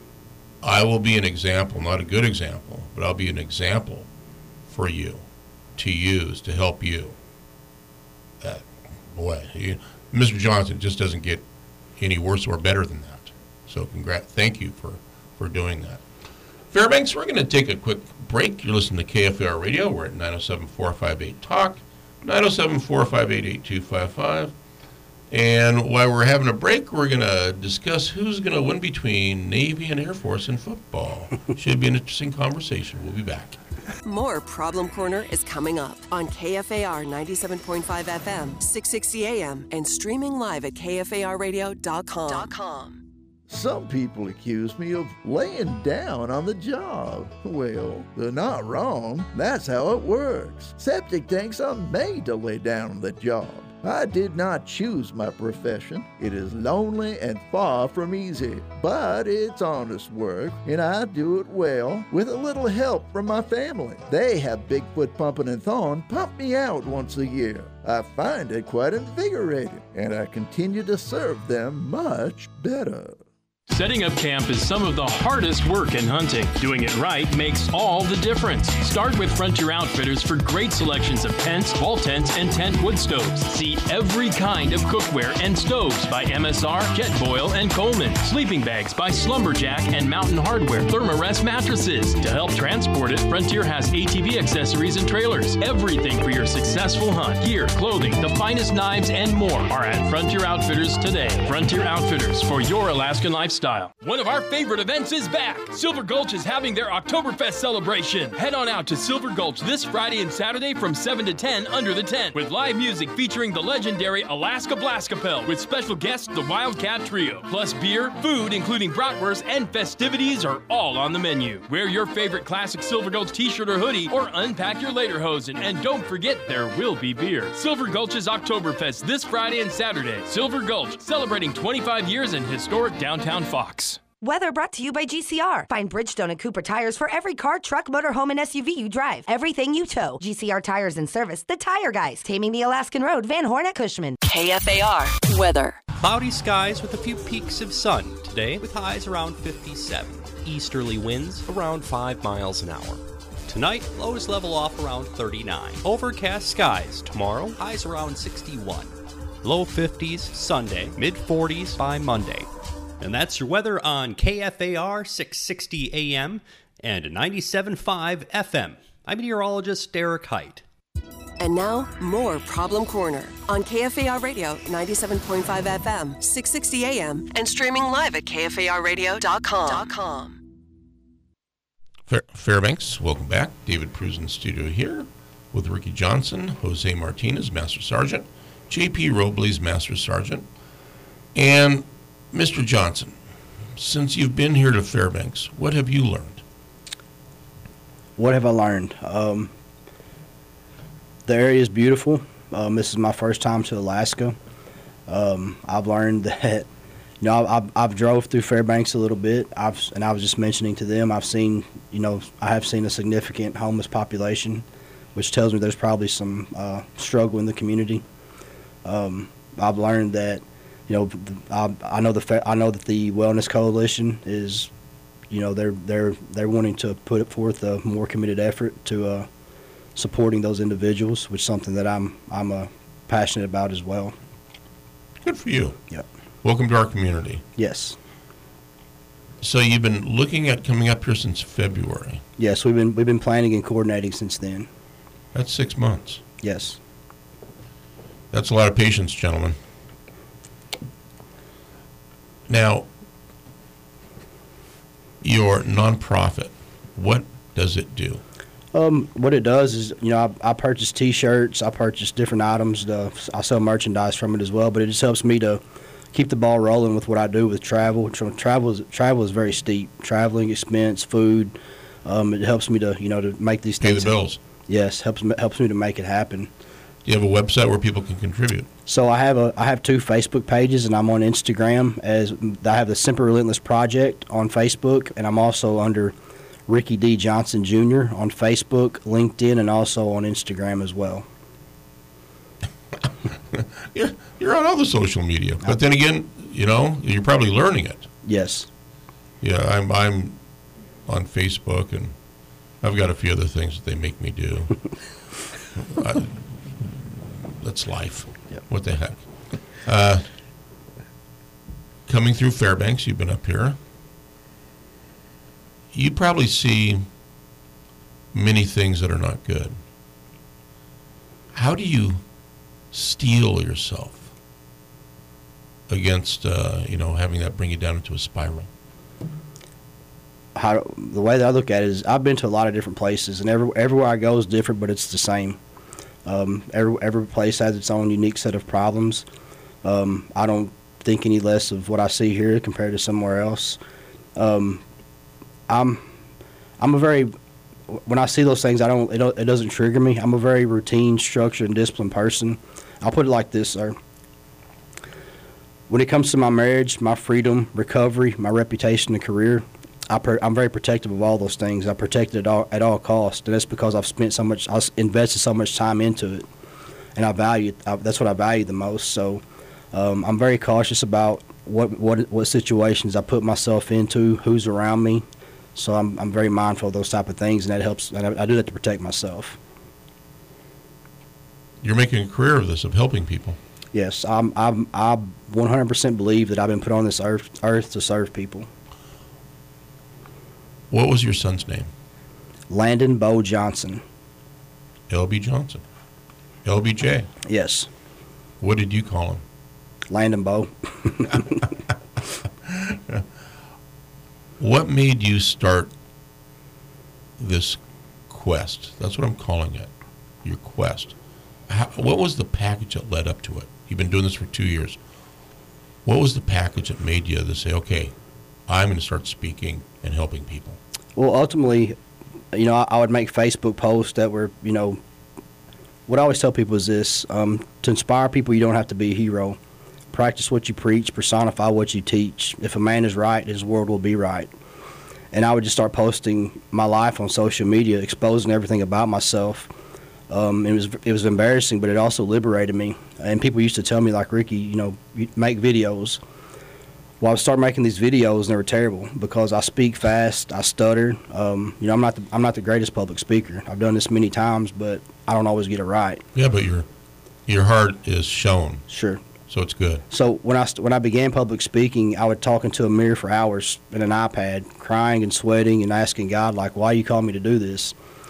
I will be an example, not a good example, but I'll be an example for you to use to help you. That, boy, you, Mister Johnson just doesn't get any worse or better than that. So congrats, thank you for, for doing that. Fairbanks, we're going to take a quick break. You're listening to K F A R Radio. We're at nine oh seven, four five eight, talk, nine oh seven, four five eight, eight two five five. And while we're having a break, we're going to discuss who's going to win between Navy and Air Force in football. Should be an interesting conversation. We'll be back. More Problem Corner is coming up on K F A R ninety-seven point five F M, six sixty A M, and streaming live at K F A R radio dot com. Some people accuse me of laying down on the job. Well, they're not wrong. That's how it works. Septic tanks are made to lay down on the job. I did not choose my profession. It is lonely and far from easy, but it's honest work, and I do it well with a little help from my family. They have Bigfoot Pumping and Thorn pump me out once a year. I find it quite invigorating, and I continue to serve them much better. Setting up camp is some of the hardest work in hunting. Doing it right makes all the difference. Start with Frontier Outfitters for great selections of tents, wall tents, and tent wood stoves. See every kind of cookware and stoves by M S R, Jetboil, and Coleman. Sleeping bags by Slumberjack and Mountain Hardware. Thermarest mattresses. To help transport it, Frontier has A T V accessories and trailers. Everything for your successful hunt. Gear, clothing, the finest knives, and more are at Frontier Outfitters today. Frontier Outfitters for your Alaskan lifestyle. One of our favorite events is back. Silver Gulch is having their Oktoberfest celebration. Head on out to Silver Gulch this Friday and Saturday from seven to ten under the tent with live music featuring the legendary Alaska Blaskapel with special guests the Wildcat Trio. Plus beer, food including bratwurst, and festivities are all on the menu. Wear your favorite classic Silver Gulch t-shirt or hoodie or unpack your lederhosen, and don't forget there will be beer. Silver Gulch's Oktoberfest this Friday and Saturday. Silver Gulch, celebrating twenty-five years in historic downtown Fox. Weather brought to you by G C R. Find Bridgestone and Cooper tires for every car, truck, motorhome, and S U V you drive. Everything you tow. G C R Tires and Service, the tire guys. Taming the Alaskan Road, Van Horn at Cushman. K F A R weather. Cloudy skies with a few peaks of sun today with highs around fifty-seven. Easterly winds around five miles an hour. Tonight, lows level off around thirty-nine. Overcast skies tomorrow, highs around sixty-one. Low fifties Sunday, mid forties by Monday. And that's your weather on K F A R six sixty A M and ninety-seven point five F M. I'm meteorologist Derek Height. And now, more Problem Corner on K F A R Radio ninety-seven point five F M, six sixty A M, and streaming live at K F A R radio dot com. Fair, Fairbanks, welcome back. David Pruz in studio here with Ricky Johnson, Jose Martinez, Master Sergeant, J P Robles, Master Sergeant, and Mister Johnson, since you've been here to Fairbanks, what have you learned? What have I learned? Um, the area is beautiful. Um, this is my first time to Alaska. Um, I've learned that, you know, I've, I've drove through Fairbanks a little bit, I've, and I was just mentioning to them, I've seen, you know, I have seen a significant homeless population, which tells me there's probably some uh, struggle in the community. Um, I've learned that, you know, I, I know the I know that the Wellness Coalition is, you know, they're they're they're wanting to put forth a more committed effort to uh, supporting those individuals, which is something that I'm I'm uh, passionate about as well. Good for you. Yep. Welcome to our community. Yes. So you've been looking at coming up here since February. Yes, we've been we've been planning and coordinating since then. That's six months. Yes. That's a lot of patience, gentlemen. Now, your nonprofit, what does it do? Um, what it does is, you know, I, I purchase T-shirts, I purchase different items, to, I sell merchandise from it as well, but it just helps me to keep the ball rolling with what I do with travel. Travel is, travel is very steep. Traveling, expense, food, um, it helps me to, you know, to make these Pay things. the bills. Yes, helps me, helps me to make it happen. Do you have a website where people can contribute? So I have a I have two Facebook pages, and I'm on Instagram as I have the Simple Relentless Project on Facebook, and I'm also under Ricky D. Johnson Junior on Facebook, LinkedIn, and also on Instagram as well. you're, you're on all the social media, but then again, you know, you're probably learning it. Yes. Yeah, I'm I'm on Facebook, and I've got a few other things that they make me do. I, that's life. Yep. What the heck? Uh, coming through Fairbanks, you've been up here. You probably see many things that are not good. How do you steel yourself against, uh, you know, having that bring you down into a spiral? How, the way that I look at it is I've been to a lot of different places, and every, everywhere I go is different, but it's the same. Um, every, every place has its own unique set of problems. Um, I don't think any less of what I see here compared to somewhere else. Um, I'm I'm a very when I see those things, I don't it, don't it doesn't trigger me. I'm a very routine, structured, and disciplined person. I'll put it like this, sir. When it comes to my marriage, my freedom, recovery, my reputation, and career, I per, I'm very protective of all those things. I protect it at all, at all costs, and that's because I've spent so much, I've invested so much time into it, and I value it. I, that's what I value the most. So um, I'm very cautious about what what what situations I put myself into, who's around me. So I'm I'm very mindful of those type of things, and that helps. And I, I do that to protect myself. You're making a career of this, of helping people. Yes, I'm I'm I one hundred percent believe that I've been put on this earth earth to serve people. What was your son's name? Landon Bo Johnson. L B Johnson. L B J. Yes. What did you call him? Landon Bo. What made you start this quest? That's what I'm calling it, your quest. How, what was the package that led up to it? You've been doing this for two years. What was the package that made you to say, okay, I'm going to start speaking and helping people? Well, ultimately, you know, I, I would make Facebook posts that were, you know, what I always tell people is this, um, to inspire people, you don't have to be a hero. Practice what you preach, personify what you teach. If a man is right, his world will be right. And I would just start posting my life on social media, exposing everything about myself. Um, it was it was embarrassing, but it also liberated me. And people used to tell me, like, Ricky, you know, you make videos. Well, I started making these videos, and they were terrible because I speak fast, I stutter. Um, you know, I'm not the, I'm not the greatest public speaker. I've done this many times, but I don't always get it right. Yeah, but your your heart is shown. Sure. So it's good. So when I when I began public speaking, I would talk into a mirror for hours in an iPad, crying and sweating and asking God, like, why you call me to do this?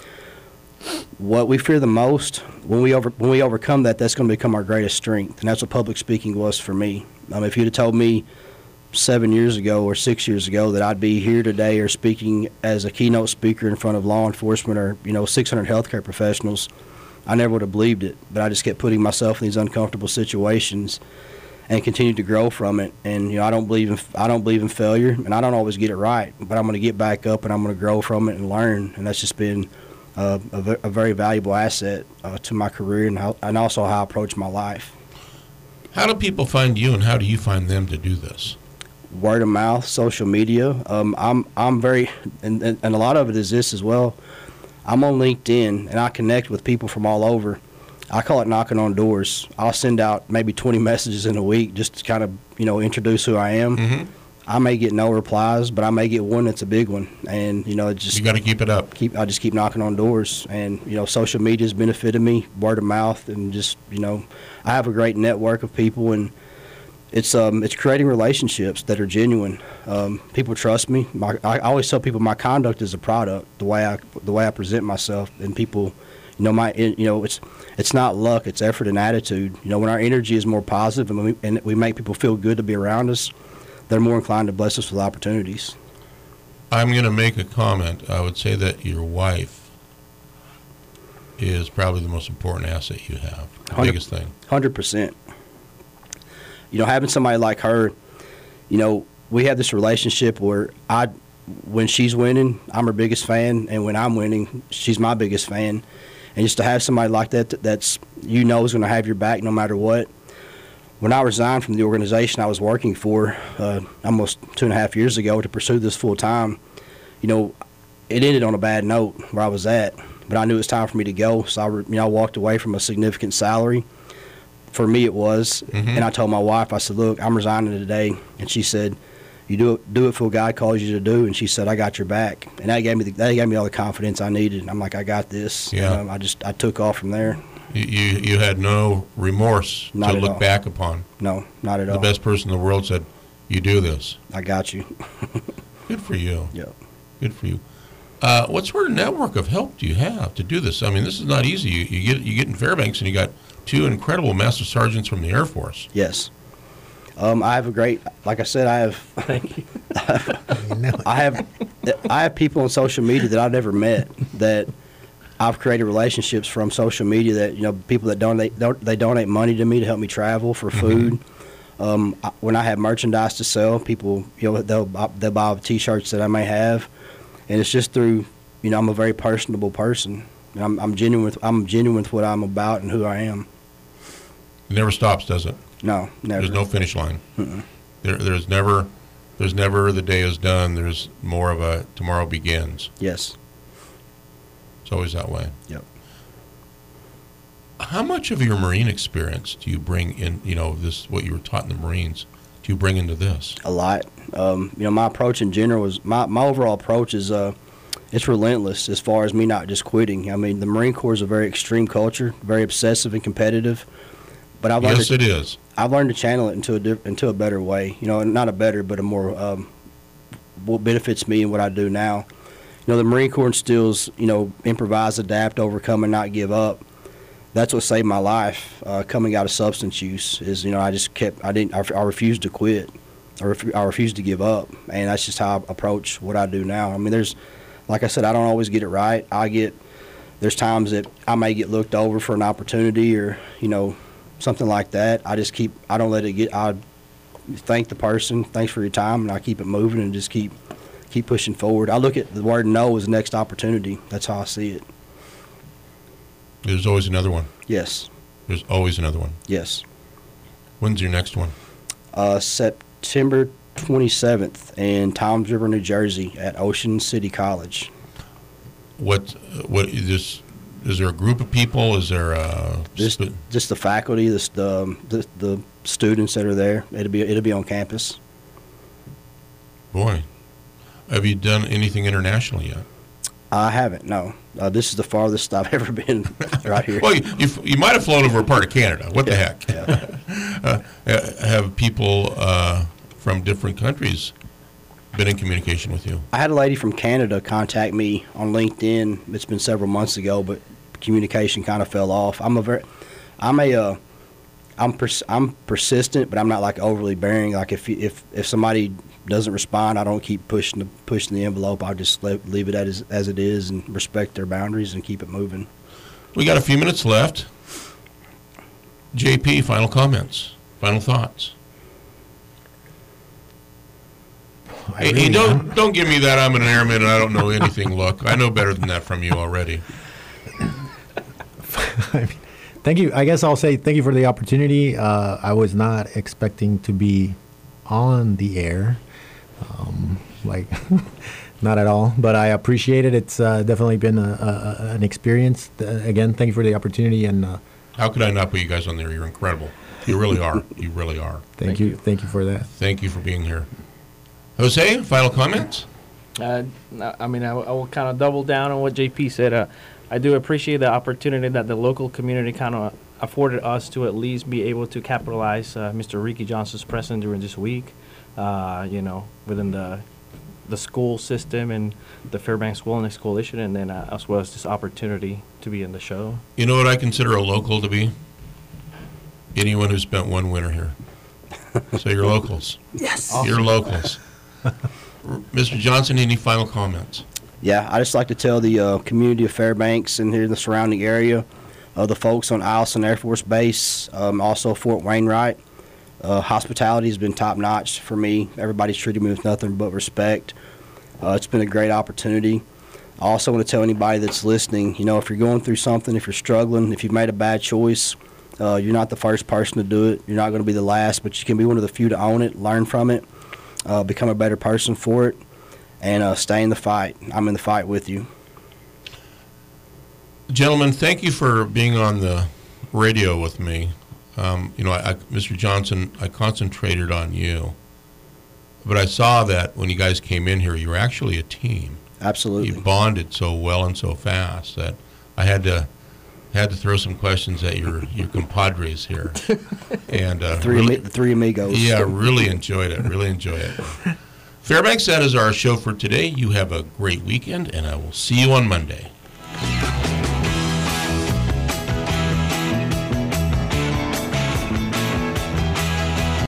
What we fear the most, when we over when we overcome that, that's going to become our greatest strength, and that's what public speaking was for me. Um, if you'd have told me seven years ago or six years ago that I'd be here today or speaking as a keynote speaker in front of law enforcement or, you know, six hundred healthcare professionals, I never would have believed it. But I just kept putting myself in these uncomfortable situations and continued to grow from it. And, you know, I don't believe in I don't believe in failure, and I don't always get it right. But I'm going to get back up, and I'm going to grow from it and learn. And that's just been uh, a, v- a very valuable asset uh, to my career and, how, and also how I approach my life. How do people find you, and how do you find them to do this? Word of mouth, social media. Um, I'm I'm very, and, and a lot of it is this as well. I'm on LinkedIn, and I connect with people from all over. I call it knocking on doors. I'll send out maybe twenty messages in a week just to kind of, you know, introduce who I am. Mm-hmm. I may get no replies, but I may get one that's a big one. And, you know, it just you got to keep it up. Keep I just keep knocking on doors, and, you know, social media has benefited me, word of mouth, and just, you know, I have a great network of people, and it's um it's creating relationships that are genuine. Um, people trust me. My, I always tell people my conduct is a product, the way I the way I present myself, and people, you know, my you know it's it's not luck, it's effort and attitude. You know, when our energy is more positive and we and we make people feel good to be around us, they're more inclined to bless us with opportunities. I'm going to make a comment. I would say that your wife is probably the most important asset you have, the biggest thing. one hundred percent. You know, having somebody like her, you know, we have this relationship where I, when she's winning, I'm her biggest fan, and when I'm winning, she's my biggest fan. And just to have somebody like that that- that's, you know, is going to have your back no matter what. When I resigned from the organization I was working for uh, almost two and a half years ago to pursue this full time, you know, it ended on a bad note where I was at. But I knew it was time for me to go, so I, you know, I walked away from a significant salary. For me, it was, Mhm. and I told my wife, I said, "Look, I'm resigning today," and she said, "You do it, do it for what God calls you to do," and she said, "I got your back," and that gave me the, that gave me all the confidence I needed. And I'm like, "I got this." Yeah. And, um, I just I took off from there. You you, you had no remorse Not to at look all. back upon. No, not at The all. best person in the world said, "You do this." I got you. Good for you. Yeah. Good for you. Uh, what sort of network of help do you have to do this? I mean, this is not easy. You, you get you get in Fairbanks and you got two incredible master sergeants from the Air Force. Yes. Um, I have a great, like I said, I have. Thank you. I have, I have people on social media that I've never met that I've created relationships from social media. That, you know, people that donate don't, they donate money to me to help me travel for food. Um, I, when I have merchandise to sell, people, you know, they'll buy- they'll buy T-shirts that I may have, and it's just through, you know, I'm a very personable person. And I'm, I'm genuine with I'm genuine with what I'm about and who I am. It never stops, does it? No, never. There's no finish line. Mm-mm. There, there's never, there's never the day is done. There's more of a tomorrow begins. Yes. It's always that way. Yep. How much of your Marine experience do you bring in? You know, this what you were taught in the Marines. Do you bring into this? A lot. Um, you know, my approach in general is my, my overall approach is uh, it's relentless as far as me not just quitting. I mean, the Marine Corps is a very extreme culture, very obsessive and competitive. But I've learned Yes, to, it is. I've learned to channel it into a diff, into a better way. You know, not a better, but a more um, what benefits me and what I do now. You know, the Marine Corps instills, you know, improvise, adapt, overcome, and not give up. That's what saved my life uh, coming out of substance use. Is, you know, I just kept, I didn't, I, I refused to quit. I, ref, I refused to give up, and that's just how I approach what I do now. I mean, there's, like I said, I don't always get it right. I get, there's times that I may get looked over for an opportunity or, you know, something like that. I just keep, I don't let it get, I thank the person, thanks for your time, and I keep it moving and just keep, keep pushing forward. I look at the word no as the next opportunity. That's how I see it. There's always another one. Yes. There's always another one. Yes. When's your next one? Uh, September twenty-seventh in Toms River, New Jersey at Ocean City College. What, what is this? Is there a group of people? Is there a Just, just the faculty, the, the the the students that are there. It'll be it'll be on campus. Boy, have you done anything international yet? I haven't. No, uh, this is the farthest I've ever been. Right here. Well, you, you, you might have flown over a part of Canada. What the Yeah, heck? yeah. uh, uh, have people uh, from different countries been in communication with you? I had a lady from Canada contact me on LinkedIn. It's been several months ago, but communication kind of fell off. I'm a very, I'm a, uh, I'm pers- I'm persistent, but I'm not like overly bearing. Like if you- if if somebody doesn't respond, I don't keep pushing the pushing the envelope. I just let, leave it as as it is and respect their boundaries and keep it moving. We got a few minutes left. J P, final comments, final thoughts. Hey, hey, don't don't give me that I'm an airman and I don't know anything look. I know better than that from you already. Thank you. I guess I'll say thank you for the opportunity. Uh, I was not expecting to be on the air, um, like not at all. But I appreciate it. It's uh, definitely been a, a, an experience. Uh, again, thank you for the opportunity. And uh, How could I not put you guys on there? You're incredible. You really are. You really are. thank, Thank you. you. Thank you for that. Thank you for being here. Jose, final comments? Uh, I mean, I, I will kind of double down on what J P said. Uh, I do appreciate the opportunity that the local community kind of afforded us to at least be able to capitalize uh, Mister Ricky Johnson's presence during this week, uh, you know, within the the school system and the Fairbanks Wellness Coalition, and then uh, as well as this opportunity to be in the show. You know what I consider a local to be? Anyone who spent one winter here. So you're locals. Yes. You're locals. Mister Johnson, any final comments? Yeah, I just like to tell the uh, community of Fairbanks and here in the surrounding area, uh, the folks on Eielson Air Force Base, um, also Fort Wainwright. Uh, hospitality has been top notch for me. Everybody's treated me with nothing but respect. Uh, it's been a great opportunity. I also want to tell anybody that's listening, you know, if you're going through something, if you're struggling, if you've made a bad choice, uh, you're not the first person to do it. You're not going to be the last, but you can be one of the few to own it, learn from it, uh, become a better person for it, and uh, stay in the fight. I'm in the fight with you. Gentlemen, thank you for being on the radio with me. Um, you know, I, I, Mister Johnson, I concentrated on you, but I saw that when you guys came in here, you were actually a team. Absolutely. You bonded so well and so fast that I had to had to throw some questions at your, your compadres here. And uh, three, really, the three amigos. Yeah, really enjoyed it. Really enjoyed it. Fairbanks, that is our show for today. You have a great weekend, and I will see you on Monday.